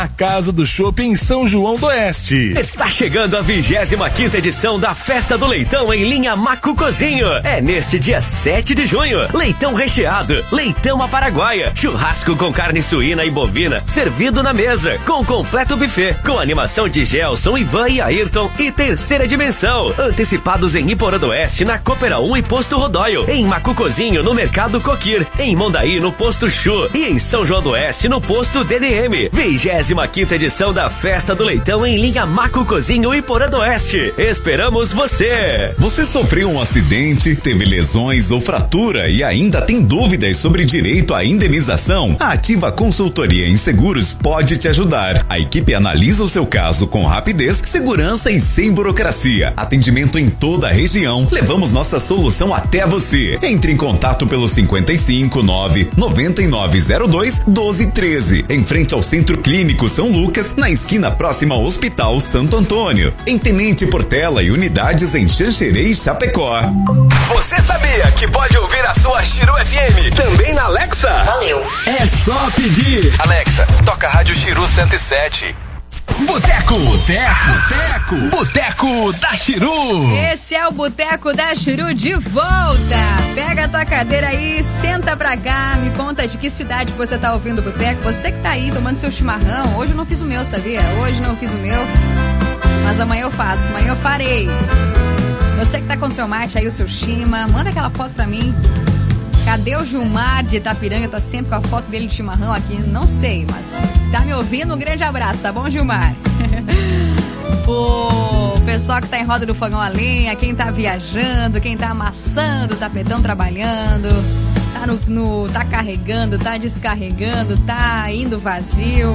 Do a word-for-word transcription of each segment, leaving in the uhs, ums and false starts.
A Casa do Chopp em São João do Oeste. Está chegando a vigésima quinta edição da Festa do Leitão em linha Macucozinho. É neste dia sete de junho. Leitão recheado, leitão à paraguaia, churrasco com carne suína e bovina, servido na mesa, com completo buffet, com animação de Gelson, Ivan e Ayrton e terceira dimensão. Antecipados em Iporã do Oeste, na Coopera um e Posto Rodóio. Em Macucozinho, no Mercado Coquir. Em Mondaí, no Posto Chu. E em São João do Oeste, no Posto D D M. vigésima quinta edição da Festa do Leitão em linha Macucozinho e Porã do Oeste. Esperamos você! Você sofreu um acidente, teve lesões ou fratura e ainda tem dúvidas sobre direito à indenização? A Ativa Consultoria em Seguros pode te ajudar. A equipe analisa o seu caso com rapidez, segurança e sem burocracia. Atendimento em toda a região. Levamos nossa solução até você. Entre em contato pelo cinquenta e cinco, nove, noventa e nove zero dois, doze treze. Em frente ao Centro Clínico São Lucas, na esquina próxima ao Hospital Santo Antônio. Em Tenente Portela e unidades em Xanxerê e Chapecó. Você sabia que pode ouvir a sua Chiru F M também na Alexa? Valeu. É só pedir. Alexa, toca a Rádio Chiru cento e sete. Boteco, Boteco, Boteco, Boteco da Chiru. Esse é o Boteco da Chiru de volta. Pega a tua cadeira aí, senta pra cá, me conta de que cidade você tá ouvindo o Boteco. Você que tá aí tomando seu chimarrão. Hoje eu não fiz o meu, sabia? Hoje não fiz o meu, mas amanhã eu faço, amanhã eu farei. Você que tá com seu mate aí, o seu chima, manda aquela foto pra mim. Cadê o Gilmar de Itapiranga? Tá sempre com a foto dele de chimarrão aqui. Não sei, mas se tá me ouvindo, um grande abraço, tá bom, Gilmar? O pessoal que tá em roda do fogão a lenha, quem tá viajando, quem tá amassando, tapetão trabalhando, tá, no, no, tá carregando, tá descarregando, tá indo vazio.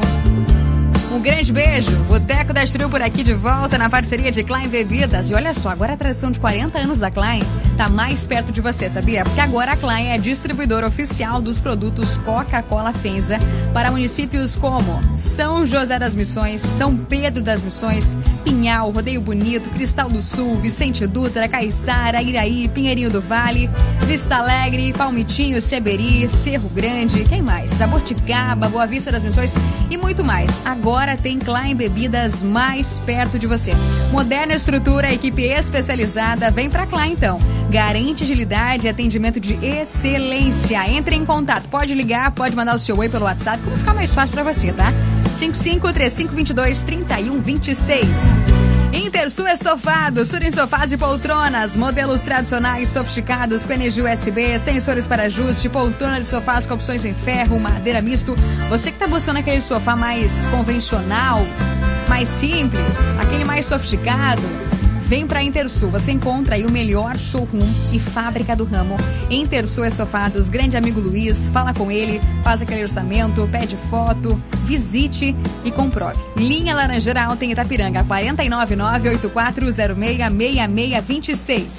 Um grande beijo. Boteco da Chiru por aqui de volta na parceria de Klein Bebidas. E olha só, agora a tradição de quarenta anos da Klein tá mais perto de você, sabia? Porque agora a Klein é distribuidora oficial dos produtos Coca-Cola Fenza para municípios como São José das Missões, São Pedro das Missões, Pinhal, Rodeio Bonito, Cristal do Sul, Vicente Dutra, Caiçara, Iraí, Pinheirinho do Vale, Vista Alegre, Palmitinho, Seberi, Cerro Grande, quem mais? Jaboticaba, Boa Vista das Missões e muito mais. Agora tem Klein Bebidas mais perto de você. Moderna estrutura, equipe especializada. Vem pra Klein então. Garante agilidade e atendimento de excelência. Entre em contato. Pode ligar, pode mandar o seu oi pelo WhatsApp, como ficar mais fácil pra você, tá? cinco cinco três cinco dois dois, três um dois seis. Intersul Estofados, Sur em sofás e poltronas, modelos tradicionais sofisticados com energia U S B, sensores para ajuste, poltrona de sofás com opções em ferro, madeira misto. Você que tá buscando aquele sofá mais convencional, mais simples, aquele mais sofisticado, vem pra Intersul. Você encontra aí o melhor showroom e fábrica do ramo. Intersul Estofados, grande amigo Luiz, fala com ele, faz aquele orçamento, pede foto, visite e comprove. Linha Laranjeira Alta em Itapiranga, quatro nove nove, oito quatro zero seis, seis seis dois seis.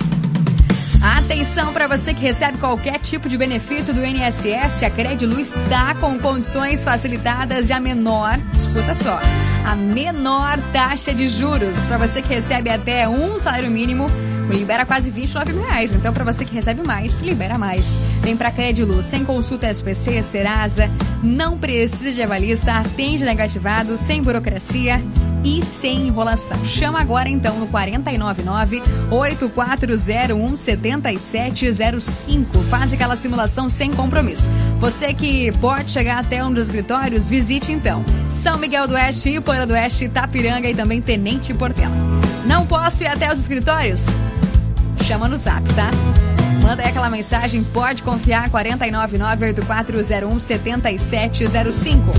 Atenção para você que recebe qualquer tipo de benefício do I N S S, a Credilu está com condições facilitadas e a menor, escuta só, a menor taxa de juros. Para você que recebe até um salário mínimo, libera quase vinte e nove mil reais. Então, para você que recebe mais, libera mais. Vem pra Credilu, sem consulta S P C, Serasa, não precisa de avalista, atende negativado, sem burocracia e sem enrolação. Chama agora então no quatro nove nove, oito quatro zero um, sete sete zero cinco. Faz aquela simulação sem compromisso. Você que pode chegar até um dos escritórios, visite então São Miguel do Oeste, Iporã do Oeste, Itapiranga e também Tenente Portela. Não posso ir até os escritórios? Chama no zap, tá? Manda aí aquela mensagem, pode confiar, quatro nove nove, oito quatro zero um, sete sete zero cinco.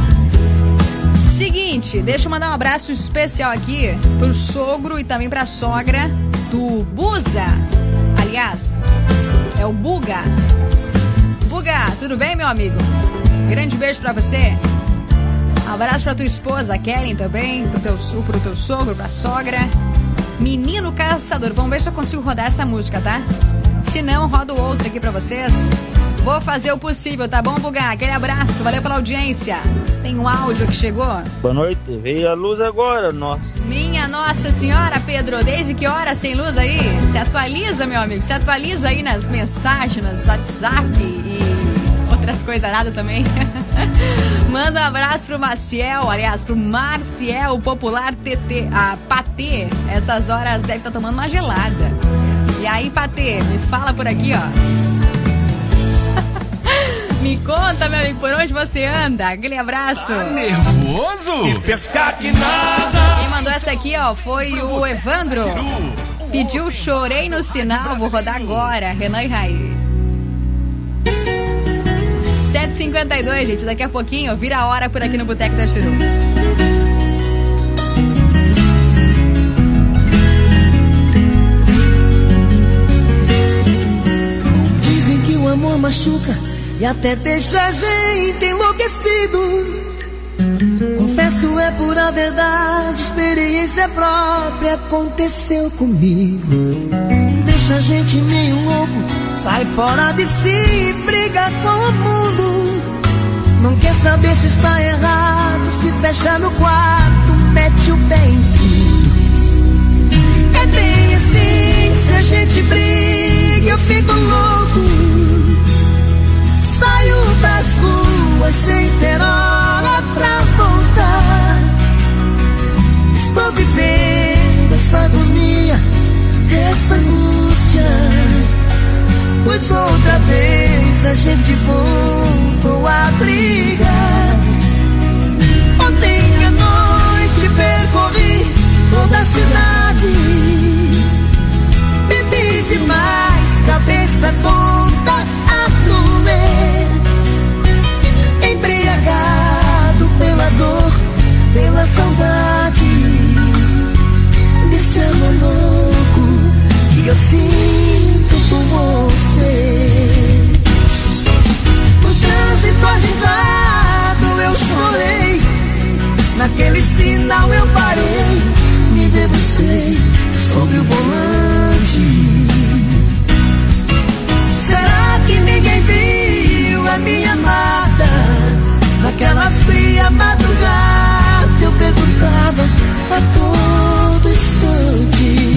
Seguinte, deixa eu mandar um abraço especial aqui pro sogro e também pra sogra do Buza. Aliás, é o Buga. Buga, tudo bem, meu amigo? Grande beijo pra você. Abraço pra tua esposa, a Kellen também, pro teu, pro teu sogro, pra sogra. Menino Caçador, vamos ver se eu consigo rodar essa música, tá? Se não, rodo outra aqui pra vocês. Vou fazer o possível, tá bom, Buga? Aquele abraço, valeu pela audiência. Tem um áudio que chegou. Boa noite, veio a luz agora, nossa. Minha Nossa Senhora, Pedro, desde que hora sem luz aí? Se atualiza, meu amigo, se atualiza aí nas mensagens, no WhatsApp e outras coisas nada também. Manda um abraço pro Maciel, aliás, pro Marciel, o popular T T, a Patê. Essas horas deve estar tomando uma gelada. E aí, Patê, me fala por aqui, ó. Me conta, meu amigo, por onde você anda? Aquele abraço. Tá nervoso? E pescar que nada. Quem mandou essa aqui, ó, foi o Evandro. Pediu Chorei no Sinal, vou rodar agora. Renan e Raí. sete e cinquenta e dois, gente, daqui a pouquinho vira a hora por aqui no Boteco da Chiru. Dizem que o amor machuca e até deixa a gente enlouquecido. Confesso, é pura verdade, experiência própria aconteceu comigo. Deixa a gente meio louco, sai fora de si, briga com o mundo. Não quer saber se está errado, se fecha no quarto, mete o pé em tudo. É bem assim, se a gente briga eu fico louco. Saio das ruas sem ter hora pra voltar. Estou vivendo essa agonia, essa angústia, pois outra vez a gente voltou a brigar. Ontem à noite percorri toda a cidade, bebi demais, cabeça toda a doer, embriagado pela dor, pela saudade desse amor louco que eu sinto por você. No trânsito agitado eu chorei, naquele sinal eu parei, me debrucei sobre o volante. Será que ninguém viu a minha amada? Naquela fria madrugada eu perguntava a todo instante.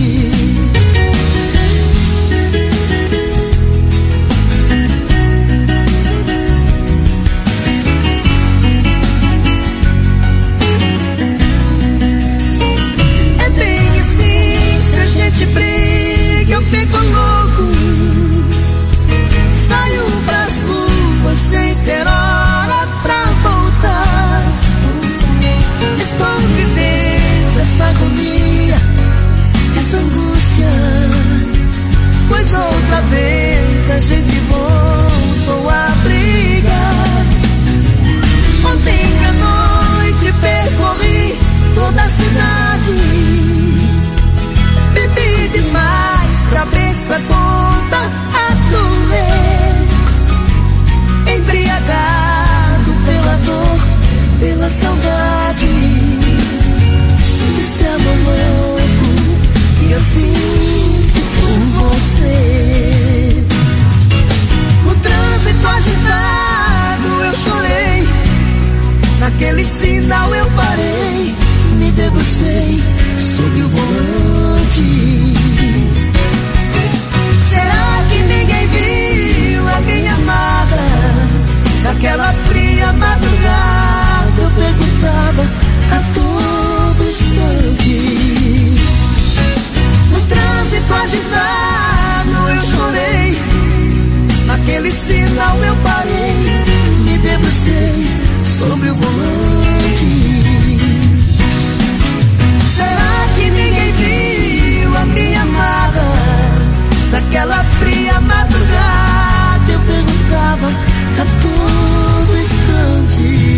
É bem assim, se a gente briga eu fico louco. Saio pras ruas sem ter hora pra voltar. Estou vivendo essa agonia, essa angústia, pois outra vez a gente voltou a brigar. Ontem à noite percorri toda a cidade, bebi demais, cabeça toda a doer, embriagado pela dor, pela saudade desse amor louco que eu sinto por você. No trânsito agitado eu chorei, naquele sinal eu parei, me debrucei sobre o volante. Será que ninguém viu a minha amada? Naquela fria madrugada eu perguntava a todo instante. No trânsito agitado eu chorei, naquele sinal eu parei, me debrucei sobre o volante. Será que ninguém viu a minha amada? Naquela fria madrugada eu perguntava a todo instante.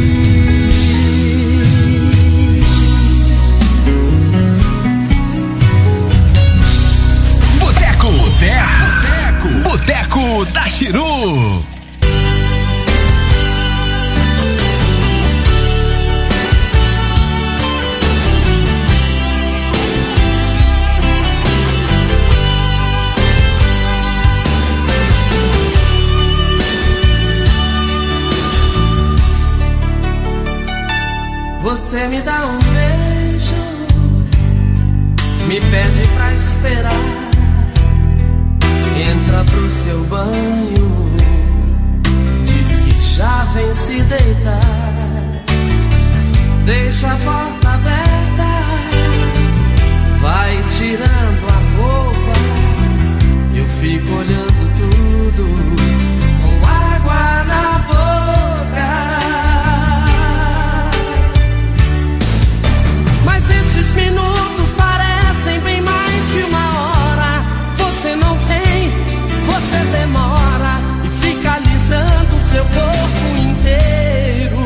Boteco, Boteco, Boteco da Chiru. Você me dá um beijo, me pede pra esperar, entra pro seu banho, diz que já vem se deitar. Deixa a porta aberta, vai tirando a roupa. Eu fico olhando tudo com água na boca. Mas esses minutos parecem bem mais que uma hora. Você não vem, você demora e fica alisando o seu corpo inteiro.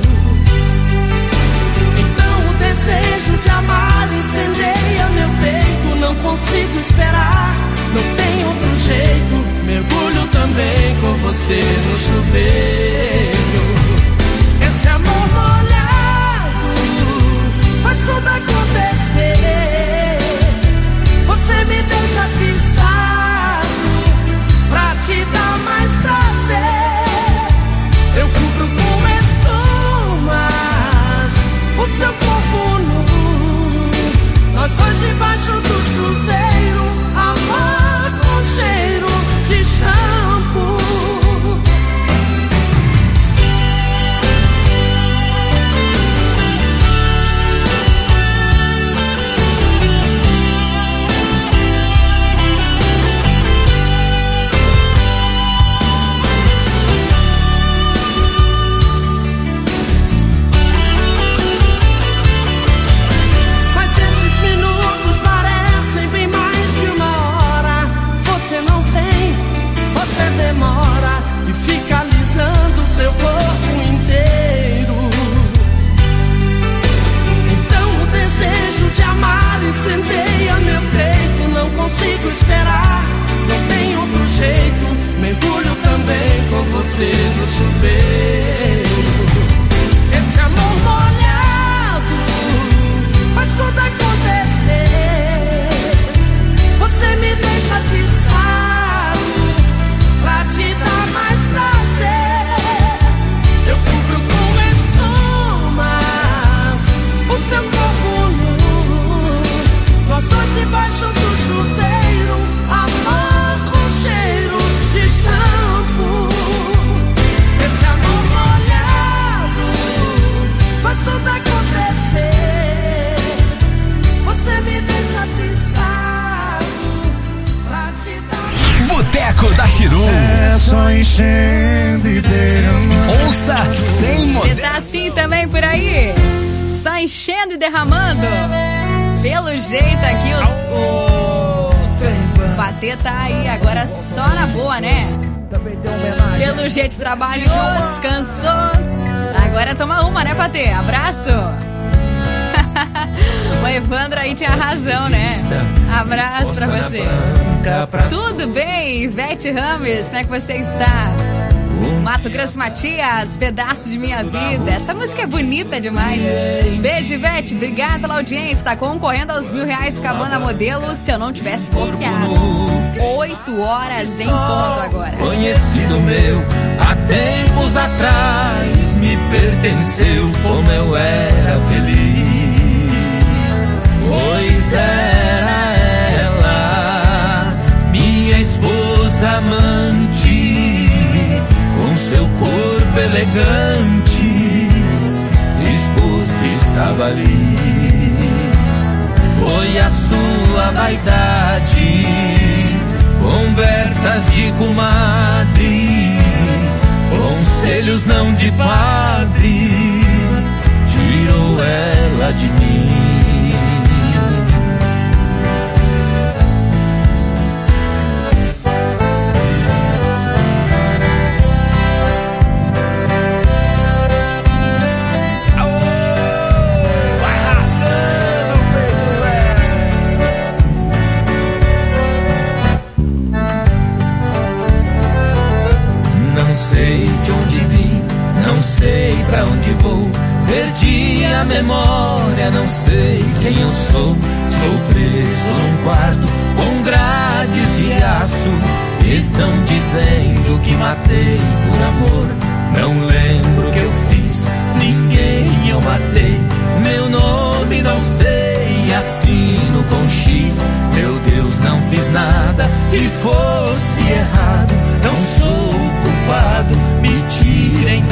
Então o desejo de amar incendeia meu peito. Não consigo esperar, não tem outro jeito. Mergulho também com você no chuveiro. Esse amor molhado faz tudo acontecer. Você me deixa atiçado pra te dar mais prazer. Eu cubro com espumas o seu corpo nu. Nós dois debaixo do chuveiro, amor com cheiro de shampoo. Demora e fica alisando o seu corpo inteiro. Então o desejo de amar incendeia meu peito. Não consigo esperar, não tem outro jeito. Mergulho também com você no chuveiro. Esse amor molhado faz tudo acontecer. Você me deixa atiçado pra te dar mais prazer. Eu cubro com espumas o seu corpo nu. Nós dois debaixo do chuveiro, amor com cheiro de shampoo. Esse amor molhado faz tudo acontecer. Você me deixa atiçado pra te dar. Boteco da Chiru. É só enchendo e derramando. Ouça sem modelo. Você tá assim também por aí? Só enchendo e derramando? Pelo jeito aqui o, o, o Patê tá aí agora só na boa, né? Pelo jeito trabalhou, descansou. Agora toma uma, né, Patê? Abraço. O Evandro aí tinha razão, né? Abraço pra você. Tudo bem, Ivete Rames, como é que você está? Mato Grosso Matias, pedaço de minha vida. Essa música é bonita demais. Beijo, Ivete, obrigada pela audiência. Tá concorrendo aos mil reais Cabana Modelo se eu não tivesse bloqueado. Oito horas em ponto agora. Conhecido meu, há tempos atrás me pertenceu, como eu era feliz. Pois era ela, minha esposa amante, com seu corpo elegante, exposto estava ali. Foi a sua vaidade, conversas de comadre, conselhos não de padre, tirou ela de mim. Não sei de onde vim, não sei pra onde vou. Perdi a memória, não sei quem eu sou. Estou preso num quarto com grades de aço. Estão dizendo que matei por amor. Não lembro o que eu fiz, ninguém eu matei. Meu nome não sei, assino com X. Meu Deus, não fiz nada que fosse errado. Não sou culpado, me tirem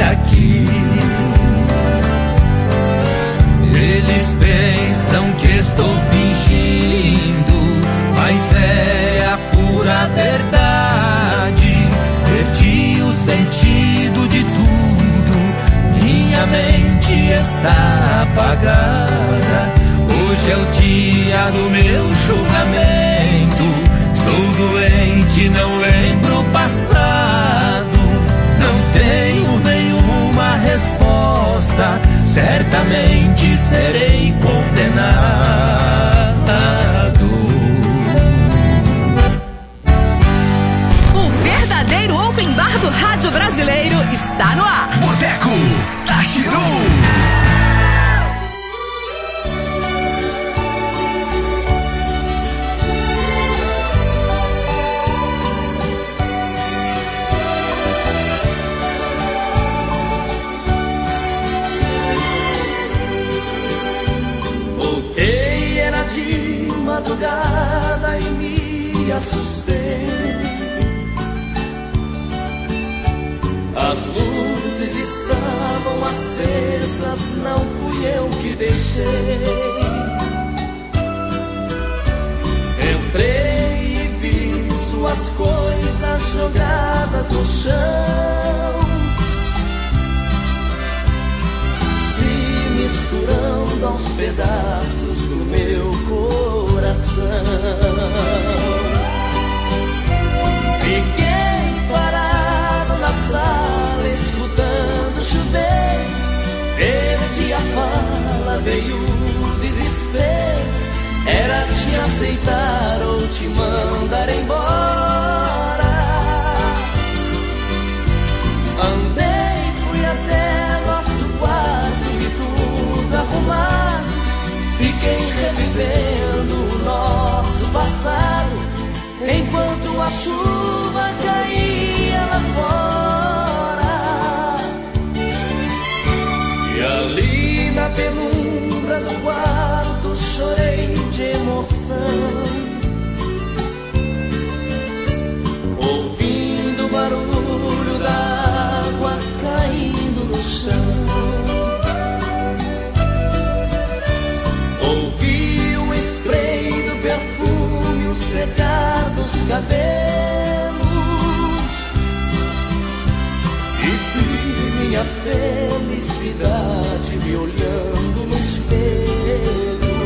estou fingindo, mas é a pura verdade. Perdi o sentido de tudo, minha mente está apagada. Hoje é o dia do meu julgamento. Estou doente, não lembro o passado. Não tenho nenhuma resposta, certamente serei condenado. O verdadeiro open bar do rádio brasileiro está no ar. Boteco da Chiru. De madrugada e me assustei. As luzes estavam acesas, não fui eu que deixei. Entrei e vi suas coisas jogadas no chão, misturando aos pedaços do meu coração. Fiquei parado na sala, escutando chover. Perdi a fala, veio o desespero. Era te aceitar ou te mandar embora. Andei, fui até nosso quarto, arrumar. Fiquei revivendo o nosso passado, enquanto a chuva caía lá fora. E ali na penumbra do quarto chorei de emoção, ouvindo o barulho da água caindo no chão. Ouvi o spray do perfume, o secar dos cabelos, e vi minha felicidade me olhando no espelho.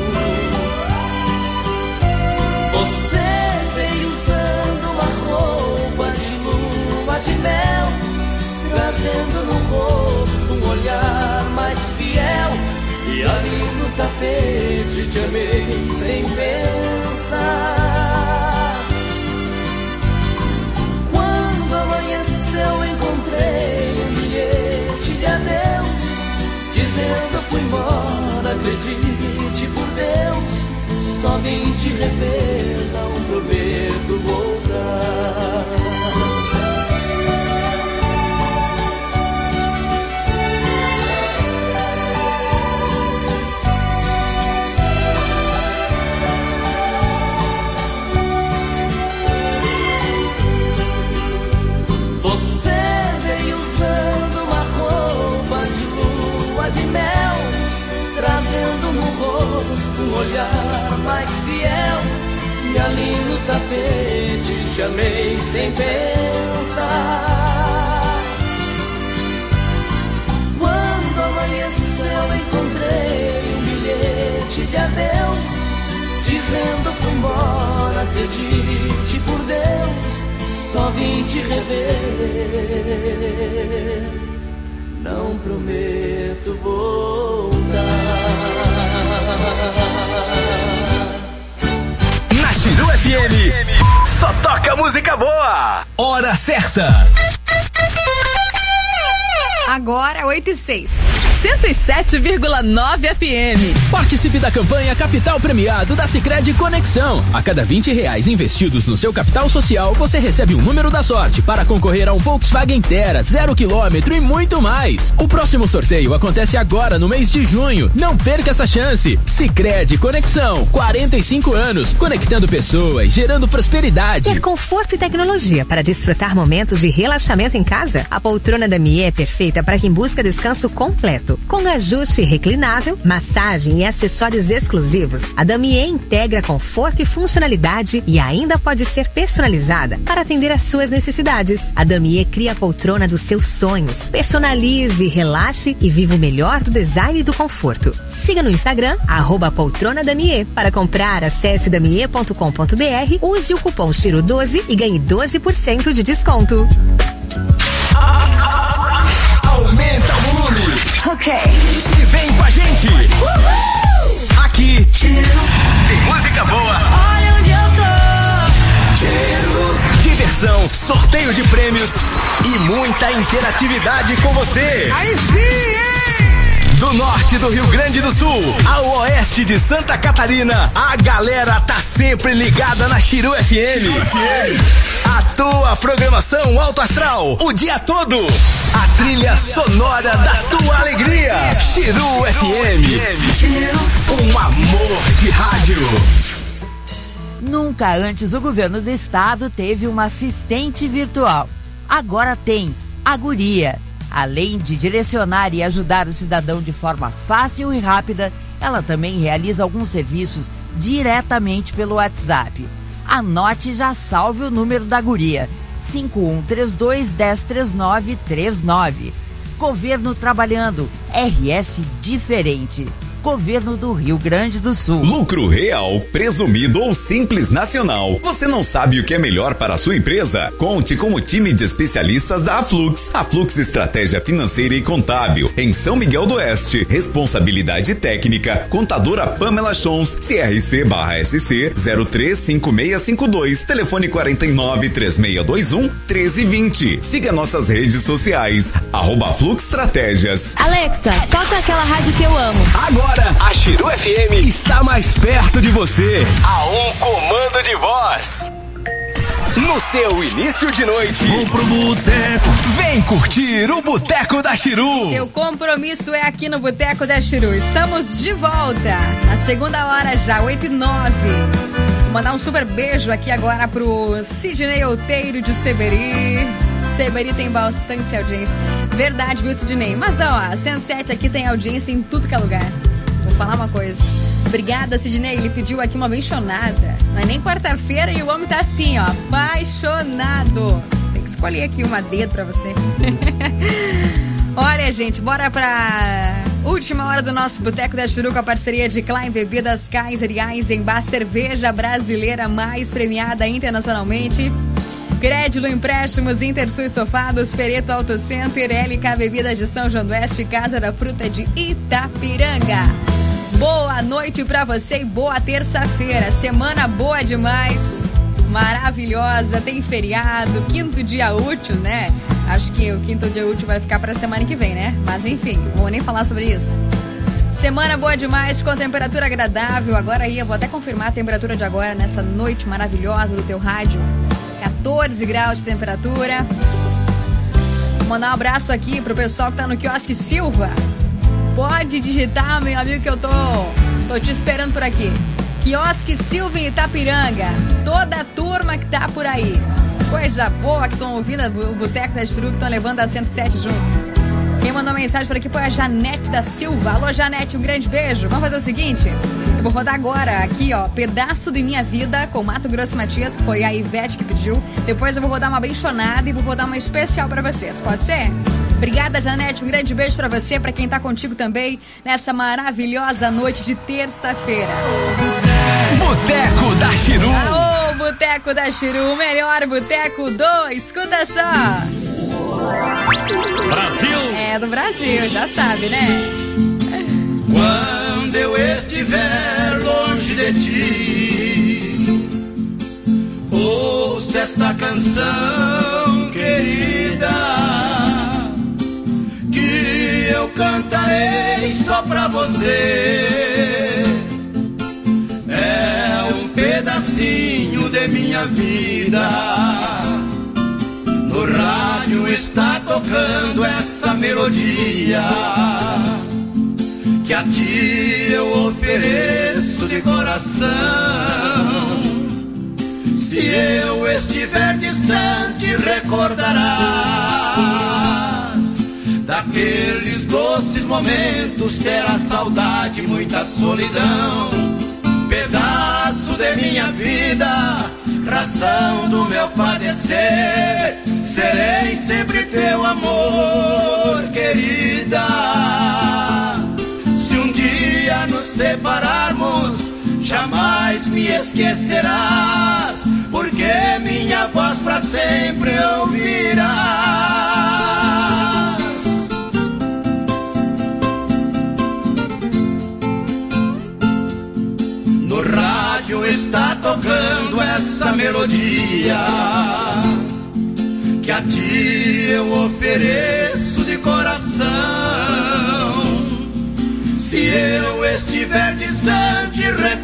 Você veio usando uma roupa de lua de mel, trazendo no rosto um olhar mais fiel. E ali no tapete te amei sem pensar. Quando amanheceu encontrei um bilhete de adeus, dizendo fui embora, acredite por Deus. Só vim te rever, não prometo voltar. De mel, trazendo no rosto um olhar mais fiel. E ali no tapete te amei sem pensar. Quando amanheceu encontrei um bilhete de adeus, dizendo fui embora, acredite por Deus. Só vim te rever, não prometo voltar. Na Chiru F M, só toca música boa. Hora certa. Agora oito e seis. cento e sete vírgula nove F M. Participe da campanha Capital Premiado da Sicredi Conexão. A cada vinte reais investidos no seu capital social, você recebe um número da sorte para concorrer a um Volkswagen Terra, zero quilômetro e muito mais. O próximo sorteio acontece agora no mês de junho. Não perca essa chance. Sicredi Conexão, quarenta e cinco anos, conectando pessoas, gerando prosperidade. Ter conforto e tecnologia para desfrutar momentos de relaxamento em casa? A poltrona da Mie é perfeita perfeita para quem busca descanso completo. Com ajuste reclinável, massagem e acessórios exclusivos, a Damier integra conforto e funcionalidade e ainda pode ser personalizada para atender às suas necessidades. A Damier cria a poltrona dos seus sonhos. Personalize, relaxe e viva o melhor do design e do conforto. Siga no Instagram, arroba poltrona Damier. Para comprar, acesse damier ponto com ponto br, use o cupom Chiro doze e ganhe doze por cento de desconto. Aumenta o volume. Ok. E vem com a gente. Uhul. Aqui tem música boa. Olha onde eu tô. Chiro. Diversão, sorteio de prêmios e muita interatividade com você. Aí sim, hein? Do norte do Rio Grande do Sul ao oeste de Santa Catarina, a galera tá sempre ligada na Chiro F M. A tua programação alto astral, o dia todo. A trilha sonora da tua alegria. Chiro F M. Um amor de rádio. Nunca antes o governo do estado teve uma assistente virtual. Agora tem a Guria. Além de direcionar e ajudar o cidadão de forma fácil e rápida, ela também realiza alguns serviços diretamente pelo WhatsApp. Anote e já salve o número da Guria: cinco um três dois, um zero três nove três nove. Governo trabalhando, R S diferente. Governo do Rio Grande do Sul. Lucro real, presumido ou simples nacional. Você não sabe o que é melhor para a sua empresa? Conte com o time de especialistas da Aflux. Aflux Estratégia Financeira e Contábil, em São Miguel do Oeste. Responsabilidade técnica, contadora Pamela Chons, C R C barra S C zero três cinco seis cinco dois, telefone quarenta e nove, três seis dois um, treze vinte. Siga nossas redes sociais, arroba Aflux Estratégias. Alexa, toca aquela rádio que eu amo. Agora, a Chiro F M está mais perto de você. A um comando de voz. No seu início de noite. Vou pro boteco. Vem curtir o Boteco da Chiru. Seu compromisso é aqui no Boteco da Chiru. Estamos de volta. Na segunda hora já, oito e nove. Vou mandar um super beijo aqui agora pro Sidney Outeiro de Seberi. Seberi tem bastante audiência. Verdade, viu, Sidney? Mas ó, a cento e sete aqui tem audiência em tudo que é lugar. Vou falar uma coisa. Obrigada, Sidney. Ele pediu aqui uma benchonada. Não é nem quarta-feira e o homem tá assim, ó, apaixonado. Tem que escolher aqui uma dedo pra você. Olha, gente, bora pra última hora do nosso Boteco da Chiru com a parceria de Klein Bebidas, Kaiser e Eisenbach, cerveja brasileira mais premiada internacionalmente. Crédito Empréstimos, Intersul e Sofados, Pereto Auto Center, L K Bebidas de São João do Oeste, Casa da Fruta de Itapiranga. Boa noite pra você e boa terça-feira. Semana boa demais, maravilhosa, tem feriado, quinto dia útil, né? Acho que o quinto dia útil vai ficar pra semana que vem, né? Mas enfim, não vou nem falar sobre isso. Semana boa demais, com temperatura agradável. Agora aí, eu vou até confirmar a temperatura de agora nessa noite maravilhosa do teu rádio. quatorze graus de temperatura. Vou mandar um abraço aqui pro pessoal que tá no Quiosque Silva. Pode digitar, meu amigo, que eu tô, tô te esperando por aqui. Quiosque Silva em Itapiranga. Toda a turma que tá por aí. Coisa boa que estão ouvindo o Boteco da Chiru, que estão levando a cento e sete junto. Quem mandou mensagem por aqui foi a Janete da Silva. Alô, Janete, um grande beijo. Vamos fazer o seguinte, eu vou rodar agora aqui, ó, Pedaço de Minha Vida com Mato Grosso e Matias, que foi a Ivete que pediu. Depois eu vou rodar uma benchonada e vou rodar uma especial pra vocês, pode ser? Obrigada, Janete, um grande beijo pra você, pra quem tá contigo também nessa maravilhosa noite de terça-feira. Boteco da Chiru. Aô, Boteco da Chiru, o melhor boteco do... Escuta só. Brasil! É, do Brasil, já sabe, né? Quando eu estiver longe de ti, ouça esta canção querida, que eu cantarei só pra você. É um pedacinho de minha vida. No rádio está tocando essa melodia que a ti eu ofereço de coração. Se eu estiver distante, recordarás daquele doces momentos, terá saudade, muita solidão. Pedaço de minha vida, razão do meu padecer. Serei sempre teu amor, querida. Se um dia nos separarmos, jamais me esquecerás, porque minha voz pra sempre ouvirás. No rádio está tocando essa melodia que a ti eu ofereço de coração. Se eu estiver distante,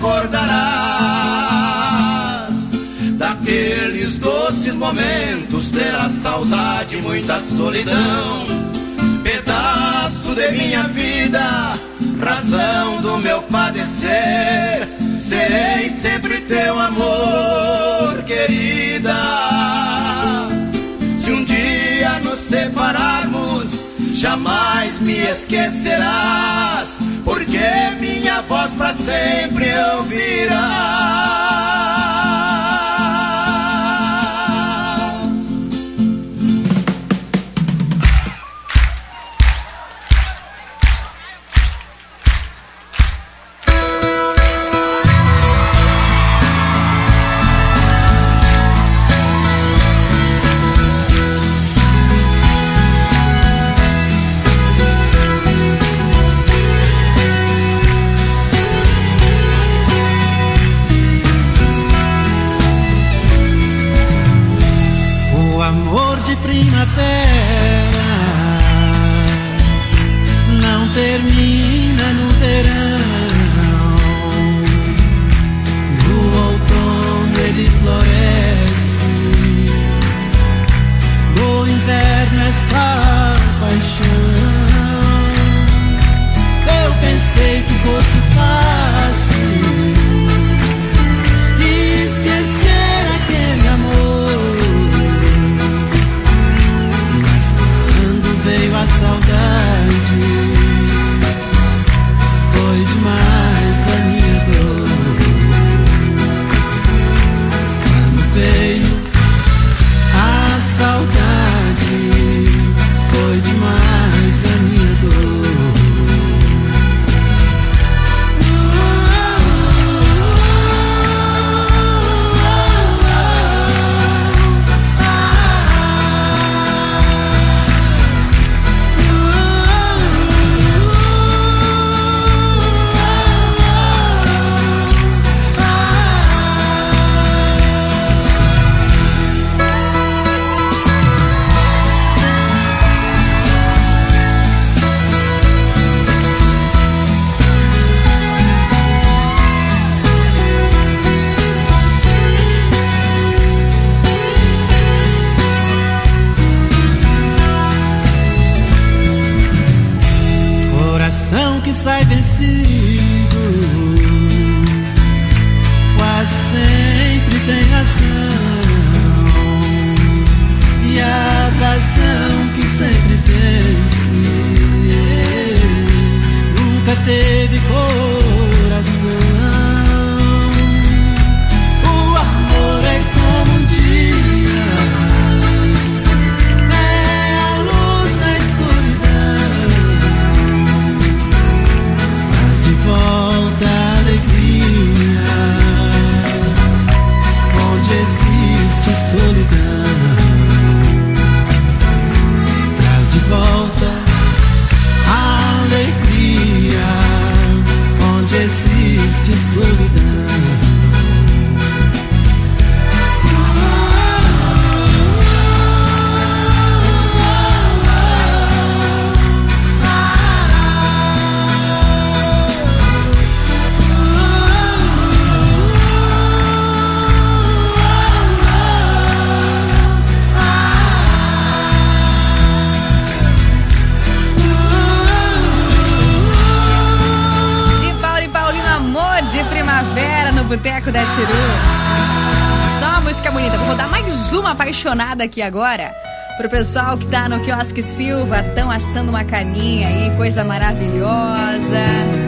recordarás daqueles doces momentos, terá saudade, muita solidão. Pedaço de minha vida, razão do meu padecer. Serei sempre teu amor, querida. Se um dia nos separarmos, jamais me esquecerás, porque minha voz pra sempre ouvirás. Primavera não termina no verão, no outono ele floresce, no inverno é só paixão. Eu pensei que fosse fácil esquecer aquele amor, veio a saudade, foi demais a minha dor. Quando veio a saudade, foi demais a minha dor. Que sai vencido, quase sempre tem razão, e a razão que sempre vence nunca teve coração. O amor é como um dia, é a luz na escuridão, volta a alegria, onde existe solidão. Traz de volta a alegria, onde existe solidão. Boteco da Chiru. Só música bonita. Vou rodar mais uma apaixonada aqui agora. Pro pessoal que tá no Quiosque Silva, tão assando uma carninha aí, coisa maravilhosa.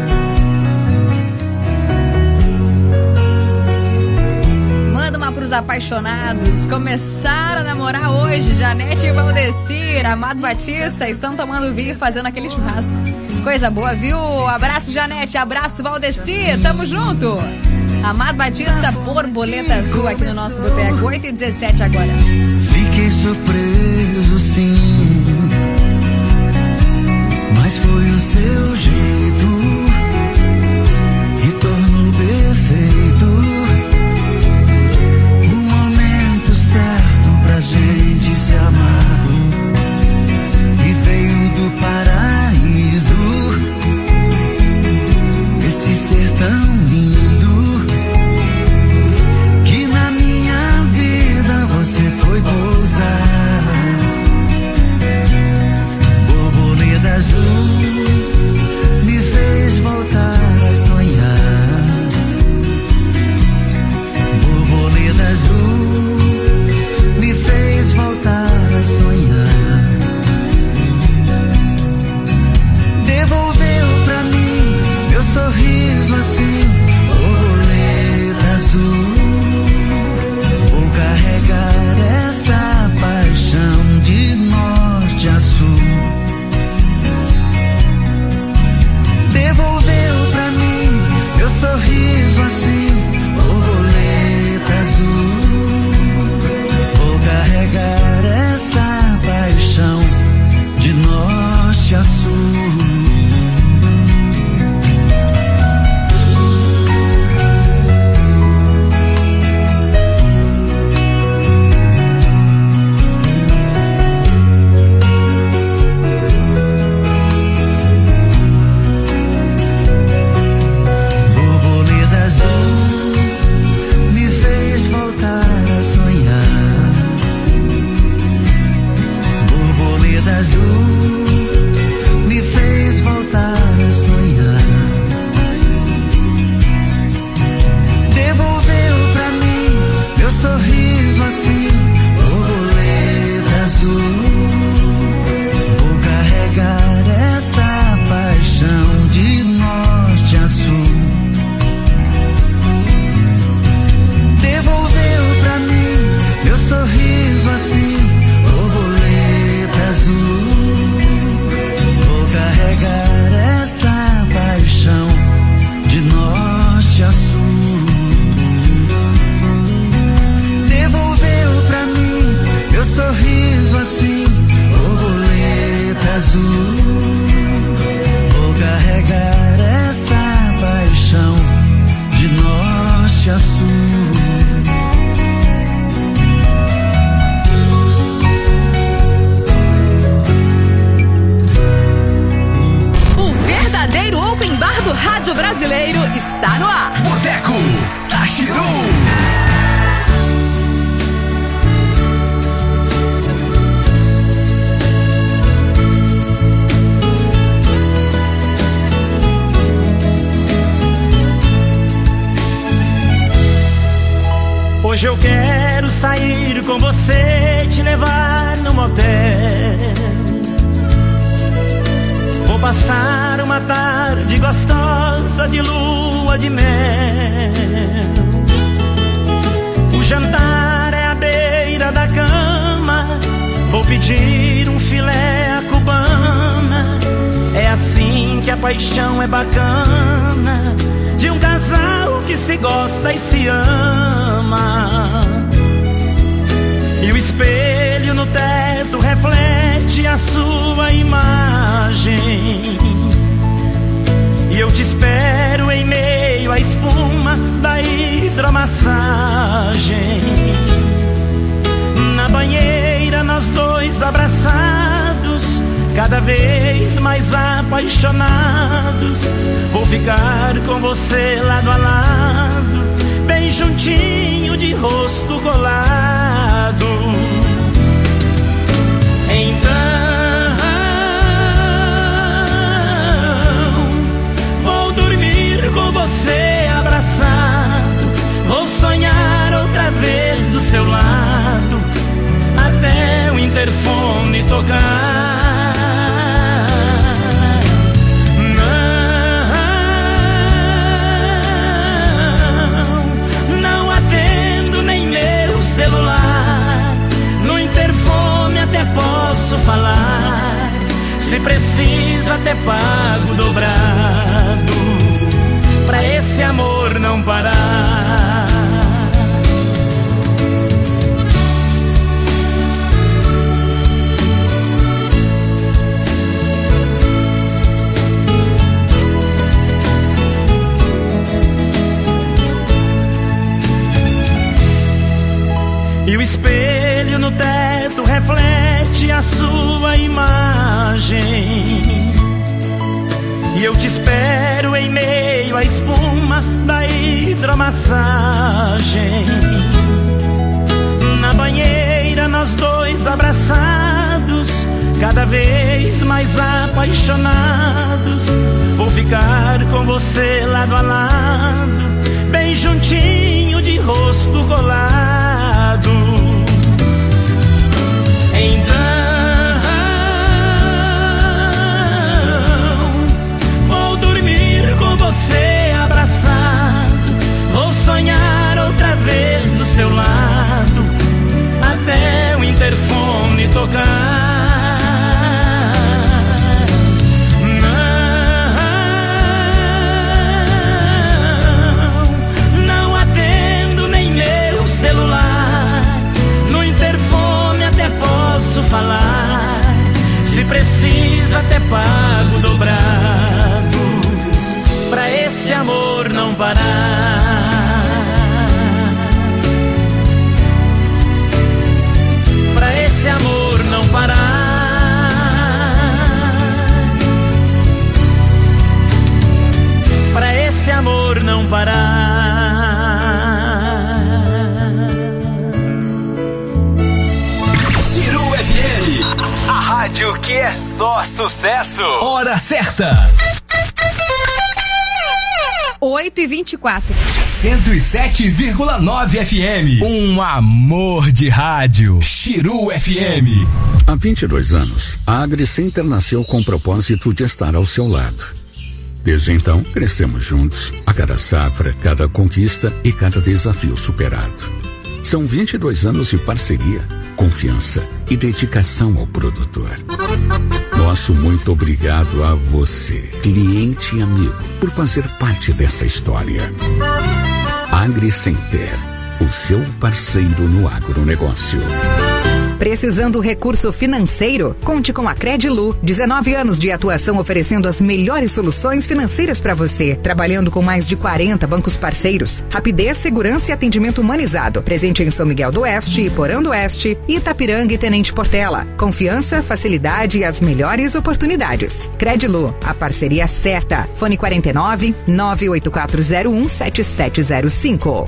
Manda uma pros apaixonados. Começaram a namorar hoje. Janete e Valdecir, Amado Batista, estão tomando vinho e fazendo aquele churrasco. Coisa boa, viu? Abraço, Janete. Abraço, Valdecir. Tamo junto. Amado Batista, Borboleta Azul aqui no nosso boteco. oito e dezessete agora. Fiquei surpreso, sim, mas foi o seu jeito que tornou perfeito o momento certo pra gente se amar. E veio do paraíso esse ser tão lindo que na minha vida você foi pousar. Borboleta azul me fez voltar a sonhar. Borboleta azul me fez voltar a sonhar. Devolveu pra mim meu sorriso assim. Borboleta azul, vou carregar esta paixão de norte a sul. Devolveu pra mim meu sorriso assim. Borboleta azul, vou carregar esta paixão de norte a sul. Está no ar. Boteco da Chiru. Hoje eu quero sair com você, te levar no motel. Vou passar uma tarde gostosa de lua de mel. O jantar é à beira da cama. Vou pedir um filé à cubana. É assim que a paixão é bacana, de um casal que se gosta e se ama. E o espelho no teto reflete a sua imagem. E eu te espero em meio à espuma da hidromassagem. Na banheira nós dois abraçados, cada vez mais apaixonados. Vou ficar com você lado a lado, bem juntinho, de rosto colado. Então vou dormir com você abraçado, vou sonhar outra vez do seu lado. Até o interfone tocar. Não, não atendo nem meu celular. No interfone até posso falar, se preciso até pago dobrado, pra esse amor não parar. E o espelho no teto reflete a sua imagem, e eu te espero em meio à espuma da hidromassagem. Na banheira nós dois abraçados, cada vez mais apaixonados. Vou ficar com você lado a lado, bem juntinho de rosto colado. Então vou dormir com você abraçado, vou sonhar outra vez do seu lado, até o interfone tocar. Falar, se preciso até pago dobrado, pra esse amor não parar. Pra esse amor não parar. Pra esse amor não parar. A rádio que é só sucesso. Hora certa. oito e vinte e quatro. cento e sete vírgula nove F M. Um amor de rádio. Chiru F M. Há vinte e dois anos, a AgriCenter nasceu com o propósito de estar ao seu lado. Desde então, crescemos juntos, a cada safra, cada conquista e cada desafio superado. São vinte e dois anos de parceria, confiança e dedicação ao produtor. Nosso muito obrigado a você, cliente e amigo, por fazer parte desta história. AgriCenter, o seu parceiro no agronegócio. Precisando recurso financeiro? Conte com a Credilu. dezenove anos de atuação oferecendo as melhores soluções financeiras para você. Trabalhando com mais de quarenta bancos parceiros. Rapidez, segurança e atendimento humanizado. Presente em São Miguel do Oeste, Iporã do Oeste, Itapiranga e Tenente Portela. Confiança, facilidade e as melhores oportunidades. Credilu, a parceria certa. Fone quarenta e nove, nove oito quatro zero um, sete sete zero cinco.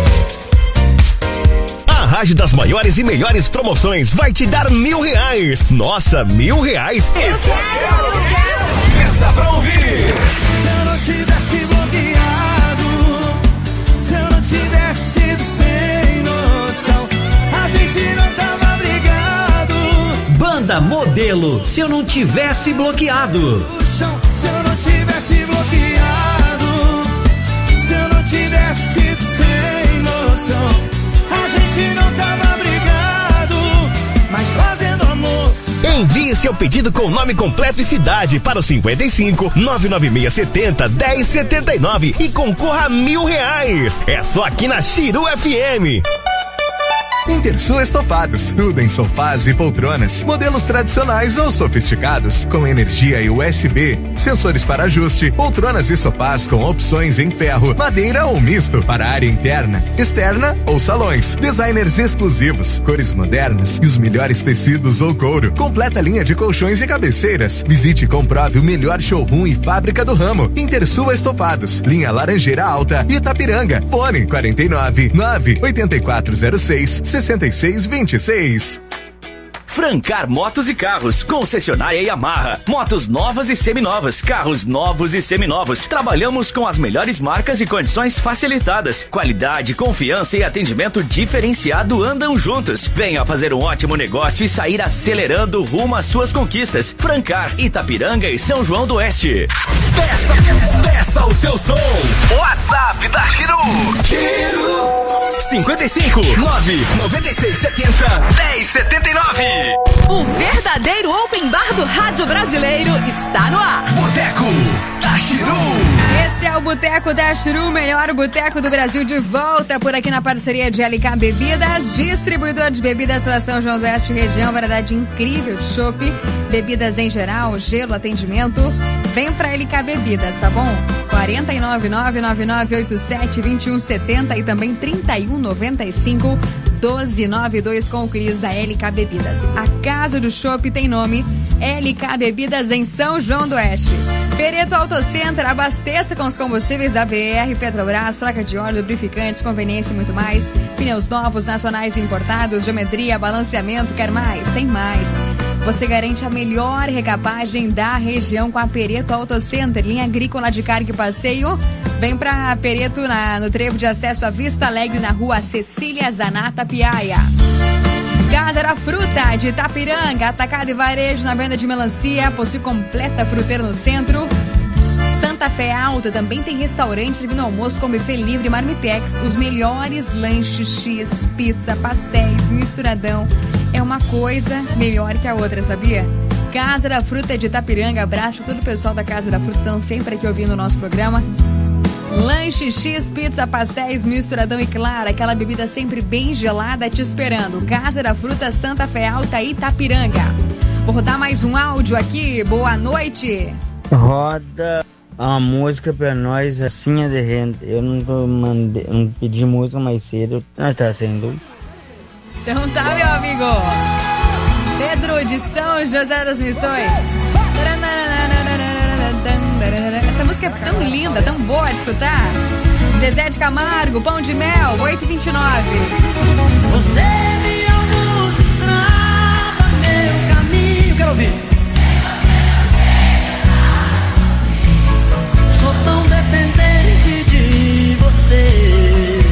A Rádio das maiores e melhores promoções vai te dar mil reais. Nossa, mil reais? Eu quero, eu quero. Peça pra ouvir. Se eu não tivesse bloqueado, se eu não tivesse sido sem noção, a gente não tava brigado. Banda Modelo, se eu não tivesse bloqueado. Se eu não tivesse bloqueado, se eu não tivesse sido sem noção, a gente não tava brigado, mas fazendo amor. Envie seu pedido com nome completo e cidade para o cinquenta e cinco, nove nove seis setenta, dez setenta e nove e concorra a mil reais. É só aqui na Chiru F M. Intersul Estofados, tudo em sofás e poltronas, modelos tradicionais ou sofisticados, com energia e U S B, sensores para ajuste, poltronas e sofás com opções em ferro, madeira ou misto, para área interna, externa ou salões, designers exclusivos, cores modernas e os melhores tecidos ou couro, completa linha de colchões e cabeceiras. Visite e comprove o melhor showroom e fábrica do ramo. Intersul Estofados, linha Laranjeira Alta, Itapiranga, fone quarenta e nove, nove oito quatro zero seis, sessenta e seis vinte e seis. Francar Motos e Carros, concessionária Yamaha, motos novas e seminovas, carros novos e seminovos. Trabalhamos com as melhores marcas e condições facilitadas. Qualidade, confiança e atendimento diferenciado andam juntos. Venha fazer um ótimo negócio e sair acelerando rumo às suas conquistas. Francar, Itapiranga e São João do Oeste. Peça, peça o seu som. WhatsApp da Chiru. Chiru. cinquenta e cinco, nove, noventa e seis, setenta, dez, setenta e nove. O verdadeiro Open Bar do Rádio Brasileiro está no ar. Boteco da Chiru. Esse é o Boteco da Chiru, o melhor boteco do Brasil, de volta por aqui na parceria de L K Bebidas, distribuidor de bebidas para São João do Oeste região, variedade incrível de chopp, bebidas em geral, gelo, atendimento. Vem pra L K Bebidas, tá bom? quarenta e nove, nove nove nove oito sete, vinte e um setenta e também trinta e um, noventa e cinco, doze noventa e dois com o Cris da L K Bebidas. A casa do chopp tem nome, L K Bebidas em São João do Oeste. Pereto Auto Center, abasteça com os combustíveis da B R, Petrobras, troca de óleo, lubrificantes, conveniência e muito mais. Pneus novos, nacionais e importados, geometria, balanceamento, quer mais? Tem mais. Você garante a melhor recapagem da região com a Pereto Auto Center, linha agrícola de carga e passeio. Vem pra Pereto na, no trevo de acesso à Vista Alegre, na rua Cecília Zanata Piaia. Casa da Fruta de Itapiranga, atacado e varejo na venda de melancia, possui completa fruteira no centro. Santa Fé Alta também tem restaurante servindo almoço com buffet livre, marmitex, os melhores lanches, X, pizza, pastéis, misturadão. É uma coisa melhor que a outra, sabia? Casa da Fruta de Itapiranga, abraço para todo o pessoal da Casa da Fruta, estão sempre aqui ouvindo o nosso programa. Lanche, X, pizza, pastéis, misturadão e claro, aquela bebida sempre bem gelada te esperando. Casa da Fruta, Santa Fé Alta, Itapiranga. Vou rodar mais um áudio aqui, boa noite. Roda a música pra nós, assim é de renda. Eu não, tô mande... não pedi muito mais cedo, nós tá sem luz. Então tá, meu amigo. Pedro de São José das Missões. Essa música é tão linda, tão boa de escutar. Zezé de Camargo, Pão de Mel, oito e vinte e nove. Você me luz, estrada, meu caminho. Quero ouvir. Sou tão dependente de você.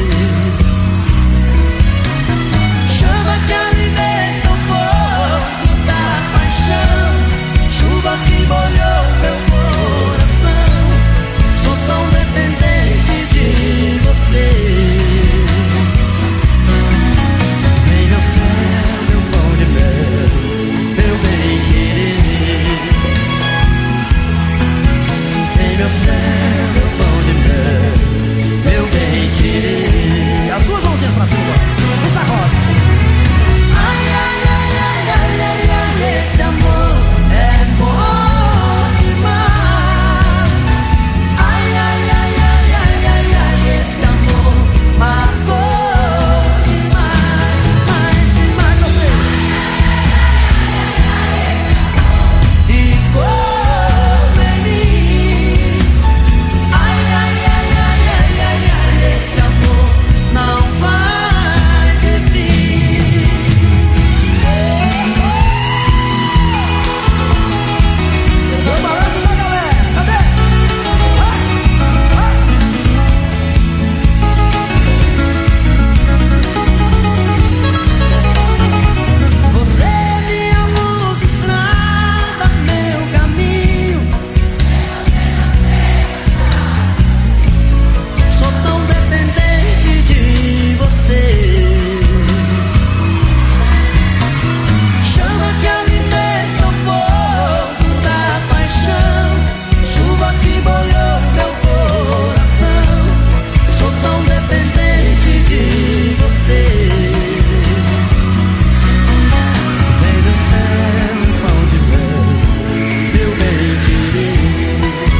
Chama que alimenta o fogo da paixão. Chuva que molhou meu coração. Sou tão dependente de você. Vem meu céu, meu pão de mel, meu bem querer. Vem meu céu, meu pão de mel, meu bem querer. E as duas mãozinhas pra cima agora, no sacode. Ai, ai, ai, ai, ai, ai, ai, esse amor é bom demais. Ai, ai, ai, ai, ai, ai, ai, esse amor marcou demais. Demais, demais, eu sei. Ficou em mim. Ai, ai, ai, ai, ai, ai, ai, esse amor não vai ter fim. O balanço da galera, cadê? Você é minha luz, estrada, meu caminho. Sou tão dependente de você. Chama que alimenta o fogo da paixão. Chuva que molhou meu coração. Sou tão dependente de você. Vem meu céu, pão de mel, meu bem querer.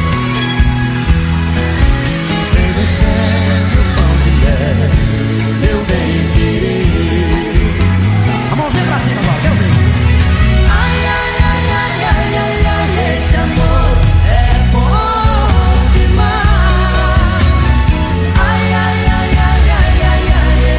Vem meu céu, pão de mel, meu bem querer. A mãozinha pra cima agora, quero ver. Ai, ai, ai, ai, ai, ai, ai, esse amor é bom demais. Ai, ai, ai, ai, ai, ai, ai,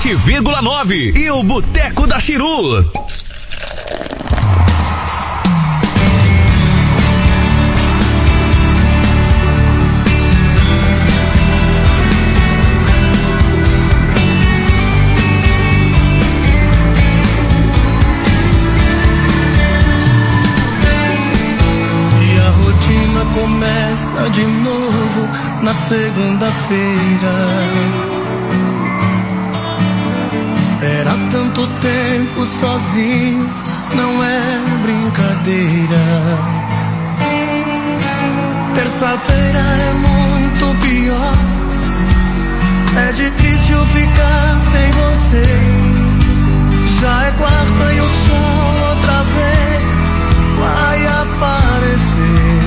sete vírgula nove. E o Boteco da Chiru. Começa de novo na segunda-feira. Esperar tanto tempo sozinho não é brincadeira. Terça-feira é muito pior. É difícil ficar sem você. Já é quarta e o sol outra vez vai aparecer.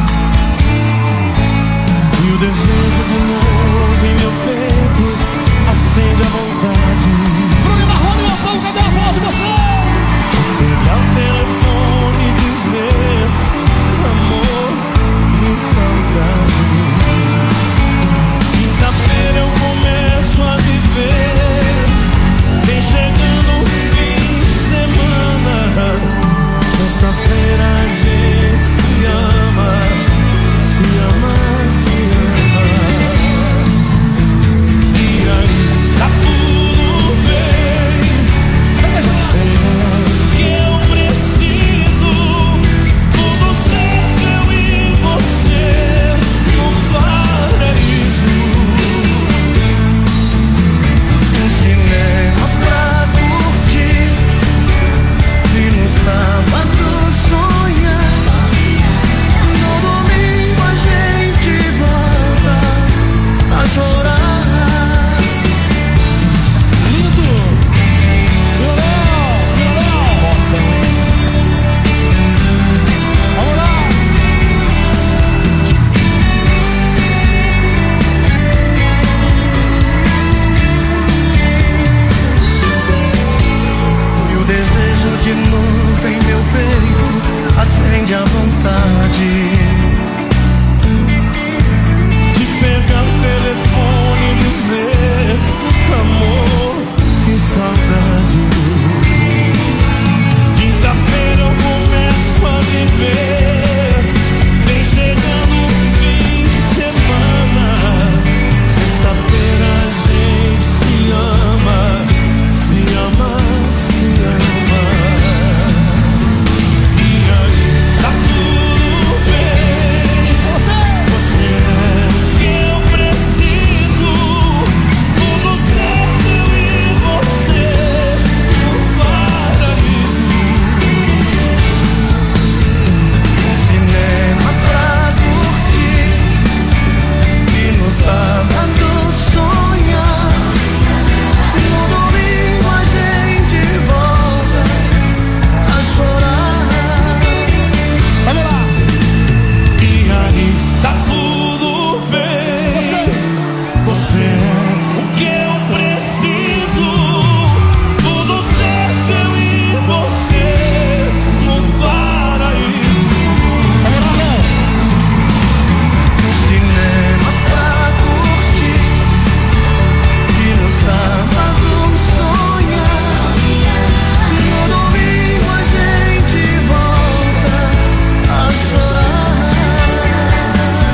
E o desejo de novo em meu peito acende a vontade. Bruno Marrone, meu povo, cadê a voz de você? De pegar o telefone e dizer amor e saudade. Quinta-feira eu começo a viver, vem chegando o fim de semana. Sexta-feira a gente se ama, se ama, se ama. E aí, tá tudo bem. Eu sei que eu preciso. Tudo certo, eu e você no paraíso. Um cinema pra curtir e no sábado sonhar. No domingo a gente volta a chorar. Lindo! Violão! Violão! Vamos lá! E o desejo de novo em meu peito acende a vontade de pegar o telefone e dizer amor e saudade. Quinta-feira eu começo a viver, vem chegando o fim de semana. Sexta-feira a gente se ama, se ama, se ama. E aí, tá tudo bem. Você é o que eu preciso. Tudo certo, eu e você no paraíso. Um cinema pra curtir e no sábado sonhar. No domingo a gente volta a chorar. Vamos lá! E aí, tá tudo bem. Você é o que eu preciso. Tudo certo, eu e você no paraíso. Vamos lá, um cinema pra curtir e no sábado sonhar. No domingo a gente volta a chorar.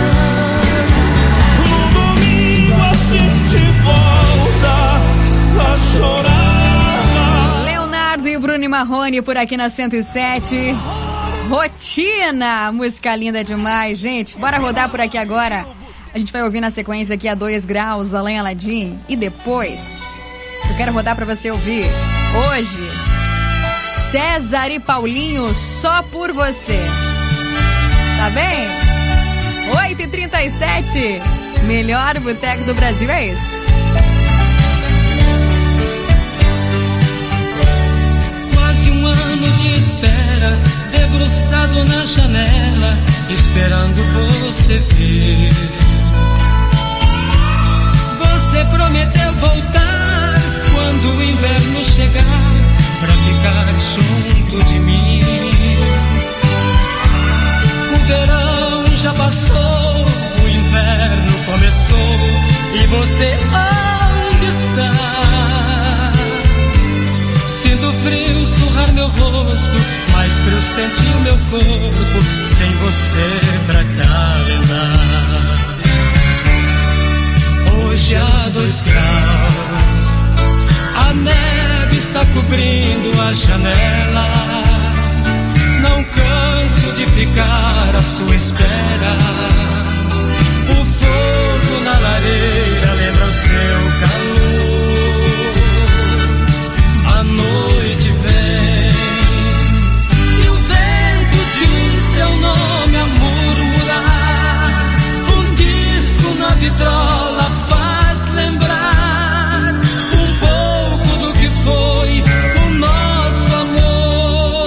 No domingo a gente volta a chorar. Leonardo e Bruno Marrone por aqui na cento e sete. Rotina, música linda demais, gente. Bora rodar por aqui agora. A gente vai ouvir na sequência aqui a dois graus, Alain Aladim. E depois, eu quero rodar pra você ouvir hoje César e Paulinho, Só Por Você. Tá bem? oito e trinta e sete. Melhor boteco do Brasil é esse. Quase um ano de espera, debruçado na janela, esperando você vir. Você prometeu voltar quando o inverno chegar, pra ficar junto de mim. O verão já passou, o inverno começou, e você rosto, mas pra eu sentir o meu corpo sem você pra calentar. Hoje há dois graus, a neve está cobrindo a janela. Não canso de ficar à sua espera. O fogo na lareira lembra o seu calor. A noite vem e o vento diz seu nome a murmurar. Um disco na vitrola faz lembrar um pouco do que foi o nosso amor.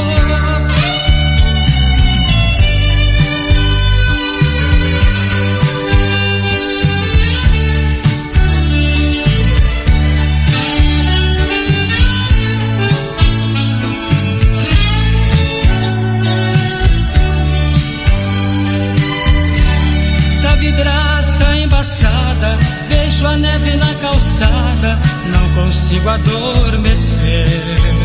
Da vidraça embaçada, vejo a neve na calçada, não consigo adormecer.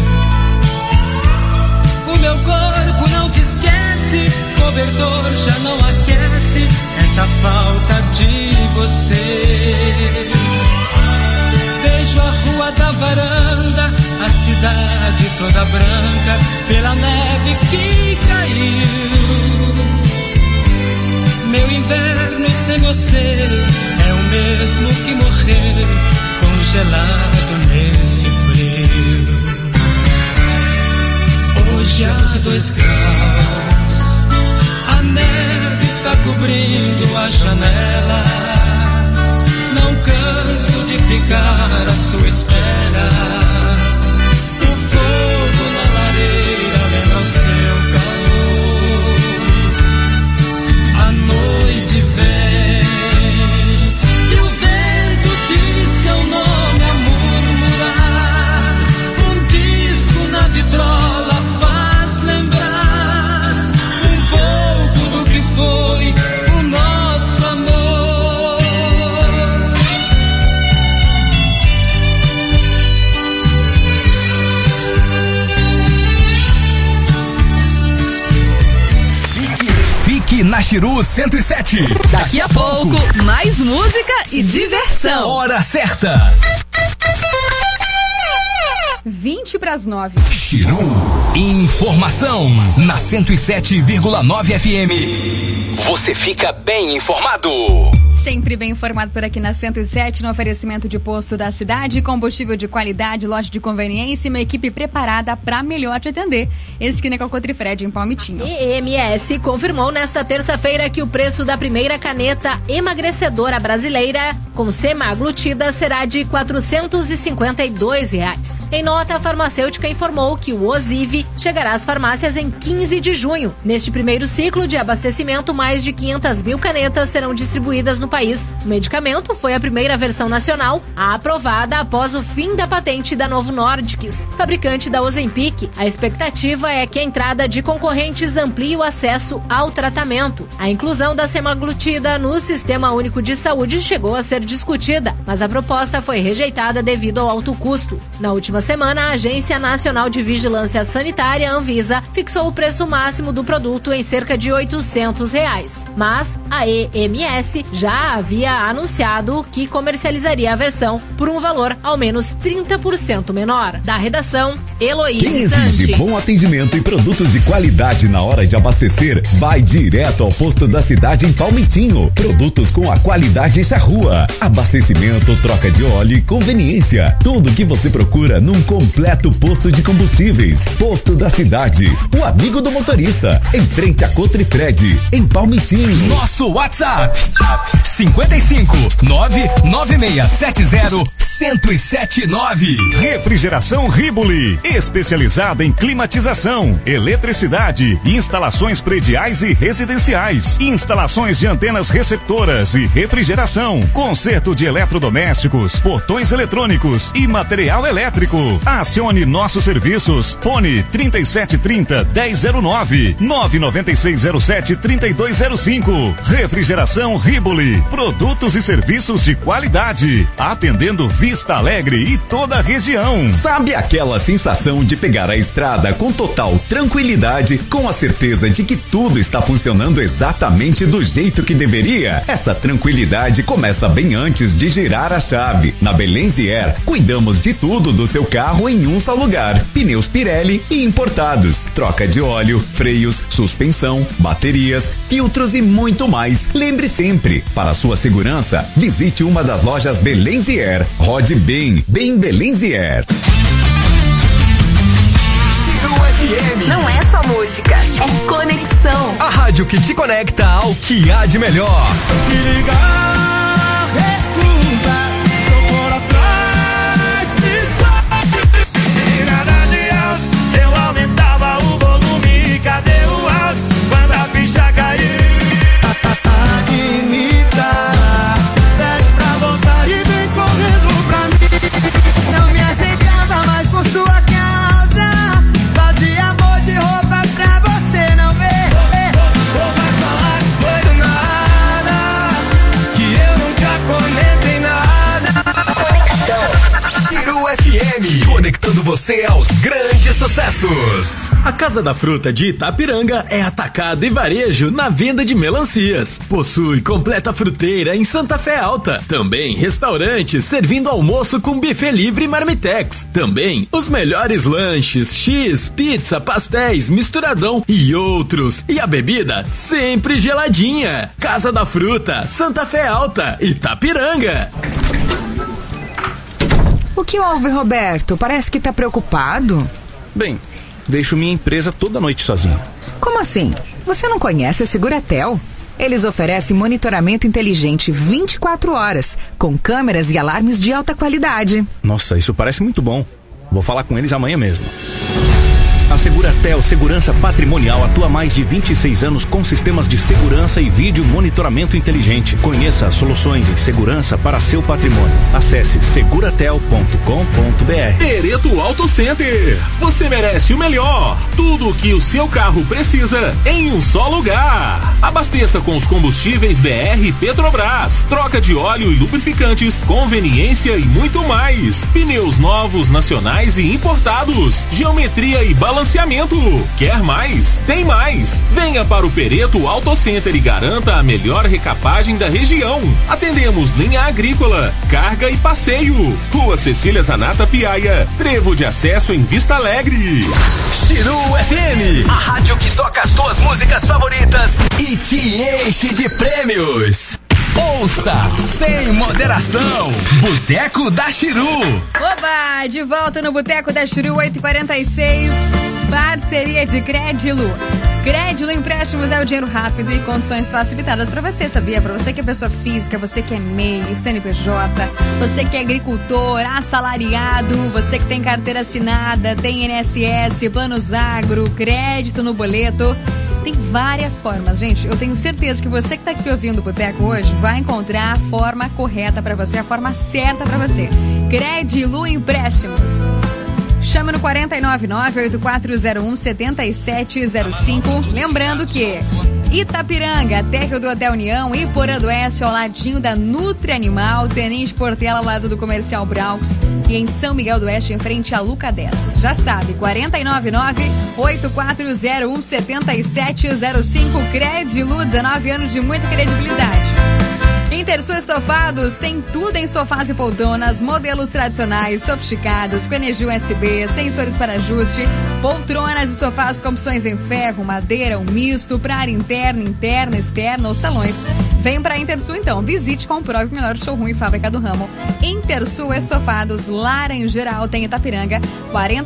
O meu corpo não te esquece, cobertor já não aquece essa falta de você. Vejo a rua da varanda, a cidade toda branca pela neve que caiu. Meu inverno sem você é o mesmo que morrer congelado nesse frio. Hoje há dois graus, a neve está cobrindo a janela. Não canso de ficar à sua espera. O fogo na lareira lembra o seu calor. A noite vem e o vento diz seu nome a murmurar. Um disco na vitrola faz lembrar um pouco do que foi o nosso amor. Fique na Chiru cento e sete. Daqui a pouco, mais música e diversão. Hora certa. vinte para as nove. Chiru. Informação na cento e sete vírgula nove F M. Você fica bem informado. Sempre bem informado por aqui na cento e sete, no oferecimento de posto da cidade, combustível de qualidade, loja de conveniência e uma equipe preparada para melhor te atender. Esquina com a Cotrifred em Palmitinho. E M S confirmou nesta terça-feira que o preço da primeira caneta emagrecedora brasileira com semaglutida será de quatrocentos e cinquenta e dois reais. Em nota, a farmacêutica informou que o Ozivy chegará às farmácias em quinze de junho. Neste primeiro ciclo de abastecimento, mais de quinhentas mil canetas serão distribuídas no país. O medicamento foi a primeira versão nacional a aprovada após o fim da patente da Novo Nordics, fabricante da Ozempic. A expectativa é que a entrada de concorrentes amplie o acesso ao tratamento. A inclusão da semaglutida no Sistema Único de Saúde chegou a ser discutida, mas a proposta foi rejeitada devido ao alto custo. Na última semana, a Agência Nacional de Vigilância Sanitária, Anvisa, fixou o preço máximo do produto em cerca de oitocentos reais. Mas a E M S já havia anunciado que comercializaria a versão por um valor ao menos trinta por cento menor. Da redação, Heloísa Quem Santi. exige bom atendimento e produtos de qualidade na hora de abastecer, vai direto ao posto da cidade em Palmitinho. Produtos com a qualidade charrua. Abastecimento, troca de óleo e conveniência. Tudo que você procura num completo posto de combustíveis. Posto da cidade, o amigo do motorista. Em frente a Cotrifred, em Palmitinho. Nosso WhatsApp cinquenta e cinco, nove nove seis sete zero, um zero sete nove. Refrigeração Ribuli, especializada em climatização, eletricidade, instalações prediais e residenciais, instalações de antenas receptoras e refrigeração, conserto de eletrodomésticos, portões eletrônicos e material elétrico. Acione nossos serviços. Fone trinta e sete trinta, dez zero nove, nove nove seis zero sete, trinta e dois zero cinco. Refrigeração Ribuli, produtos e serviços de qualidade, atendendo Vista Alegre e toda a região. Sabe aquela sensação de pegar a estrada com total tranquilidade, com a certeza de que tudo está funcionando exatamente do jeito que deveria? Essa tranquilidade começa bem antes de girar a chave. Na Belenzier, cuidamos de tudo do seu carro em um só lugar. Pneus Pirelli e importados, troca de óleo, freios, suspensão, baterias, filtros e muito mais. Lembre sempre, para sua segurança, visite uma das lojas Belenzier. Rode bem, bem Belenzier. Não é só música, é conexão. A rádio que te conecta ao que há de melhor. Se ligar, recusa, estou por atrás, se nada de áudio, eu aumentava o volume, cadê o áudio? Quando a ficha caiu. Admita, pede pra voltar e vem correndo pra mim. Não me aceitava mais por sua causa, fazia amor de roupa pra você não ver. Vou mais falar que foi do nada, que eu nunca comentei nada. Ciro F M, conectando você aos grandes sucessos. A Casa da Fruta de Itapiranga é atacado e varejo na venda de melancias. Possui completa fruteira em Santa Fé Alta. Também restaurante servindo almoço com buffet livre e marmitex. Também os melhores lanches, X, pizza, pastéis, misturadão e outros. E a bebida sempre geladinha. Casa da Fruta, Santa Fé Alta, Itapiranga. O que houve, Roberto? Parece que tá preocupado. Bem, deixo minha empresa toda noite sozinho. Como assim? Você não conhece a Seguratel? Eles oferecem monitoramento inteligente vinte e quatro horas, com câmeras e alarmes de alta qualidade. Nossa, isso parece muito bom. Vou falar com eles amanhã mesmo. A Seguratel Segurança Patrimonial atua há mais de vinte e seis anos com sistemas de segurança e vídeo monitoramento inteligente. Conheça as soluções em segurança para seu patrimônio. Acesse seguratel ponto com ponto b r. Pereto Auto Center. Você merece o melhor. Tudo o que o seu carro precisa em um só lugar. Abasteça com os combustíveis B R Petrobras. Troca de óleo e lubrificantes, conveniência e muito mais. Pneus novos, nacionais e importados. Geometria e balanceamento. Quer mais? Tem mais! Venha para o Pereto Auto Center e garanta a melhor recapagem da região. Atendemos linha agrícola, carga e passeio. Rua Cecília Zanata Piaia, trevo de acesso em Vista Alegre. Ciro F M, a rádio que toca as tuas músicas favoritas e te enche de prêmios. Ouça sem moderação. Boteco da Chiru. Oba, de volta no Boteco da Chiru, oito e quarenta e seis. Parceria de Crédilo. Crédilo Empréstimos é o dinheiro rápido e condições facilitadas para você, sabia? Para você que é pessoa física, você que é M E I, C N P J, você que é agricultor, assalariado, você que tem carteira assinada, tem I N S S, planos agro, crédito no boleto. Tem várias formas, gente. Eu tenho certeza que você que tá aqui ouvindo o Boteco hoje vai encontrar a forma correta para você, a forma certa para você. Crédilo Empréstimos. Chama no quatro nove nove, oito quatro zero um, sete sete zero cinco. Lembrando que Itapiranga, térreo do Hotel União, e Porã do Oeste, ao ladinho da Nutri Animal, Tenente Portela, ao lado do Comercial Braux, e em São Miguel do Oeste, em frente à Luca dez. Já sabe, quatro nove nove, oito quatro zero um, sete sete zero cinco. Crédilo, dezenove anos de muita credibilidade. Intersul Estofados tem tudo em sofás e poltronas, modelos tradicionais, sofisticados, com energia U S B, sensores para ajuste, poltronas e sofás com opções em ferro, madeira, um misto, para área interna, interna, externa ou salões. Vem para Intersul então, visite, comprove o melhor showroom e fábrica do ramo. Intersul Estofados, Laranjeira Alta em Itapiranga, quarenta